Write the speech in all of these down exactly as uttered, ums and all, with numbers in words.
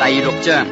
第六章。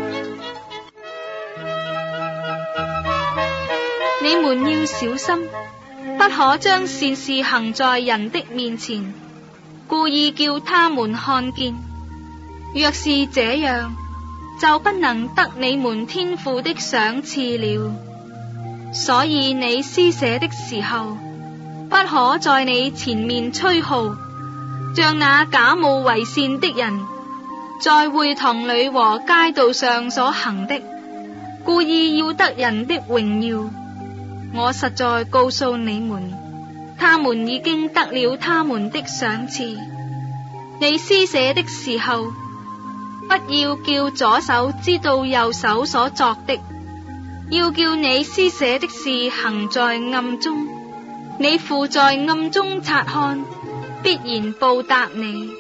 你們要小心，不可將善事行在人的面前，故意叫他們看見。若是這樣，就不能得你們天父的賞賜了。所以你施捨的時候，不可在你前面吹號，像那假冒為善的人在會堂裏和街道上所行的，故意要得人的榮耀。我實在告訴你們，他們已經得了他們的賞賜。你施捨的時候，不要叫左手知道右手所作的，要叫你施捨的事行在暗中，你父在暗中察看，必然報答你。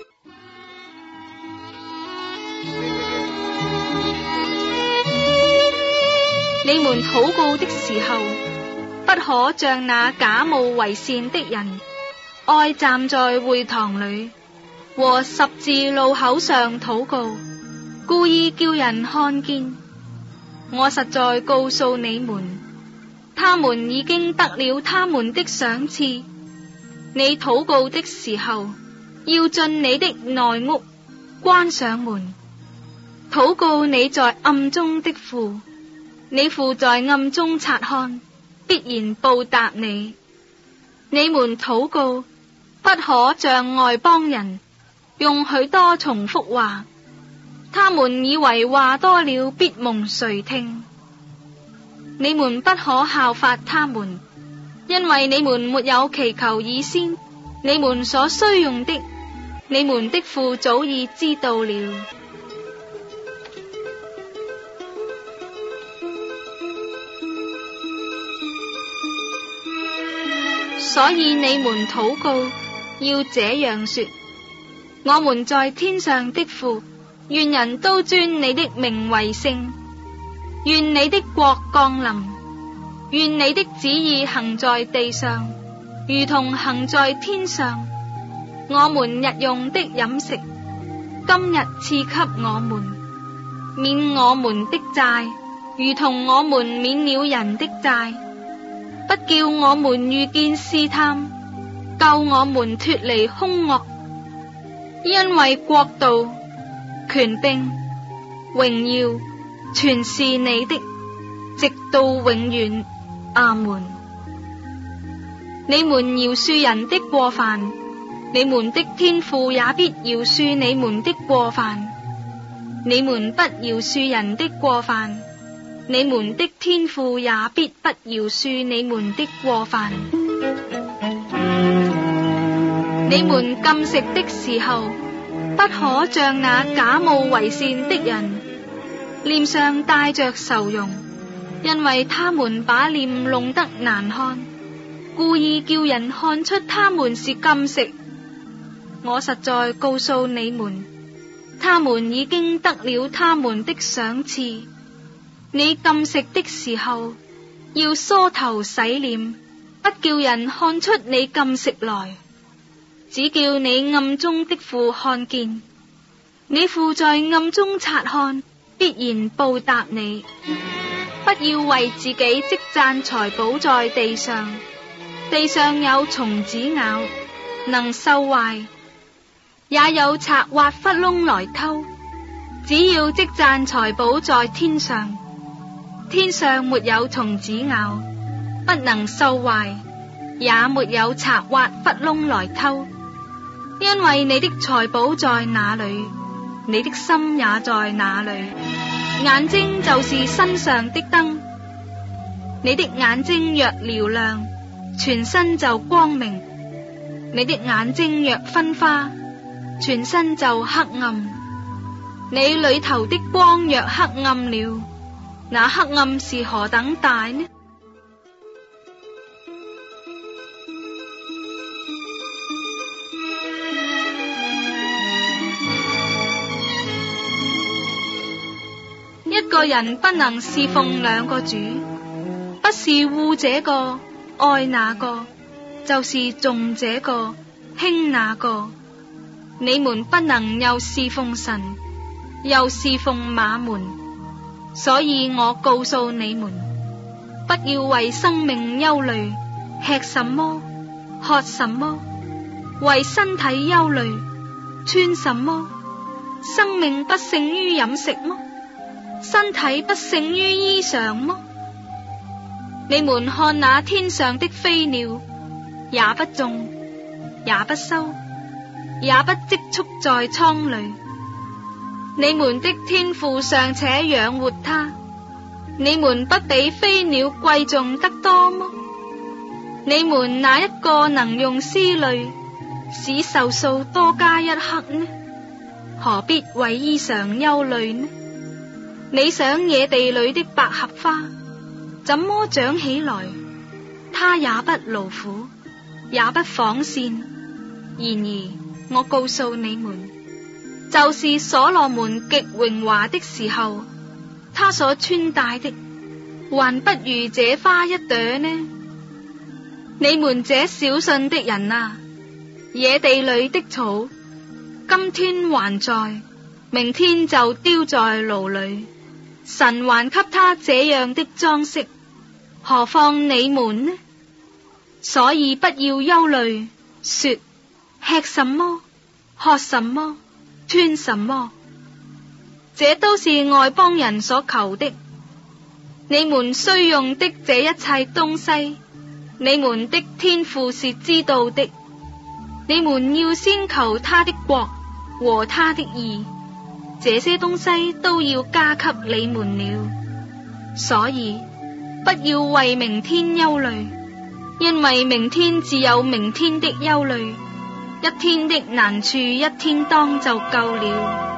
你們禱告的時候，不可像那假冒為善的人，愛站在會堂裏和十字路口上禱告，故意叫人看見。我實在告訴你們，他們已經得了他們的賞賜。你禱告的時候，要進你的內屋，關上門，禱告你在暗中的父，你父在暗中察看，必然報答你。你們禱告，不可像外邦人，用許多重複話，他們以為話多了必蒙垂聽。你們不可效法他們，因為你們沒有祈求以先，你們所需用的，你們的父早已知道了。所以你們禱告，要這樣說：我們在天上的父，願人都尊你的名為聖，願你的國降臨，願你的旨意行在地上，如同行在天上。我們日用的飲食，今日賜給我們，免我們的債，如同我們免了人的債。不叫我們遇見試探，救我們脫離兇惡。因為國度、權柄、榮耀，全是你的，直到永遠。阿門。你們饒恕人的過犯，你們的天父也必饒恕你們的過犯。你們不饒恕人的過犯，你們的天父也必不饒恕你們的過犯。你們禁食的時候，不可像那假冒為善的人，臉上帶着愁容，因為他們把臉弄得難看，故意叫人看出他們是禁食。我實在告訴你們，他們已經得了他們的賞賜。你禁食的時候，要梳頭洗臉，不叫人看出你禁食來，只叫你暗中的父看見。你父在暗中察看，必然報答你。不要為自己積攢財寶在地上，地上有蟲子咬，能鏽壞；也有賊挖窟窿來偷。只要積攢財寶在天上，天上沒有蟲子咬，不能鏽壞，也沒有賊挖窟窿來偷。因為你的財寶在哪裏，你的心也在哪裏。眼睛就是身上的燈，你的眼睛若嘹亮，全身就光明；你的眼睛若昏花，全身就黑暗。你裏頭的光若黑暗了，那黑暗是何等大呢？一個人不能侍奉兩個主，不是惡這個愛那個，就是重這個輕那個。你們不能又侍奉神， 又侍奉馬門。所以我告訴你們，不要為生命憂慮，吃什麼，喝什麼；為身體憂慮，穿什麼。生命不勝於飲食麼？身體不勝於衣裳麼？你們看那天上的飛鳥，也不種，也不收，也不積蓄在倉裏，你們的天父尚且養活它，你們不比飛鳥貴重得多麼？你們哪一個能用思慮使壽數多加一刻呢？何必為衣裳憂慮呢？你想野地裏的百合花怎麼長起來？它也不勞苦，也不紡線。然而我告訴你們，就是所羅門極榮華的時候，他所穿戴的還不如這花一朵呢。你們這小信的人啊，野地裏的草今天還在，明天就丟在爐裏，神還給他這樣的裝飾，何況你們呢？所以不要憂慮，說吃什麼，喝什麼，穿什麼，這都是外邦人所求的。你們需用的這一切東西，你們的天父是知道的。你們要先求他的國和他的義，這些東西都要加給你們了。所以不要為明天憂慮，因為明天自有明天的憂慮，一天的難處一天當就夠了。